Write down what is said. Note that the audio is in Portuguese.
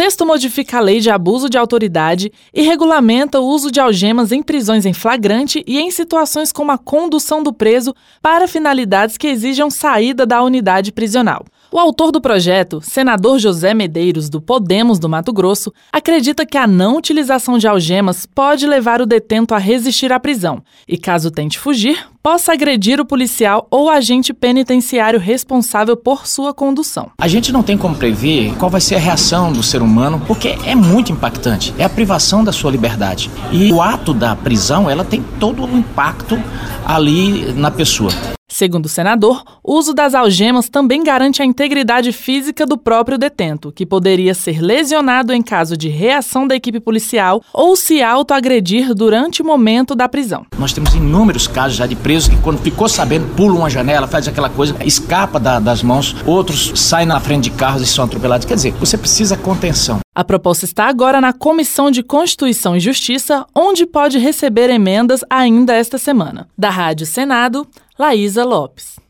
texto modifica a lei de abuso de autoridade e regulamenta o uso de algemas em prisões em flagrante e em situações como a condução do preso para finalidades que exijam saída da unidade prisional. O autor do projeto, senador José Medeiros, do Podemos do Mato Grosso, acredita que a não utilização de algemas pode levar o detento a resistir à prisão e, caso tente fugir, possa agredir o policial ou agente penitenciário responsável por sua condução. A gente não tem como prever qual vai ser a reação do ser humano, porque é muito impactante. É a privação da sua liberdade. E o ato da prisão, ela tem todo o impacto ali na pessoa. Segundo o senador, o uso das algemas também garante a integridade física do próprio detento, que poderia ser lesionado em caso de reação da equipe policial ou se autoagredir durante o momento da prisão. Nós temos inúmeros casos já de presos que, quando ficou sabendo, pulam uma janela, faz aquela coisa, escapa das mãos, outros saem na frente de carros e são atropelados. Quer dizer, você precisa contenção. A proposta está agora na Comissão de Constituição e Justiça, onde pode receber emendas ainda esta semana. Da Rádio Senado, Laísa Lopes.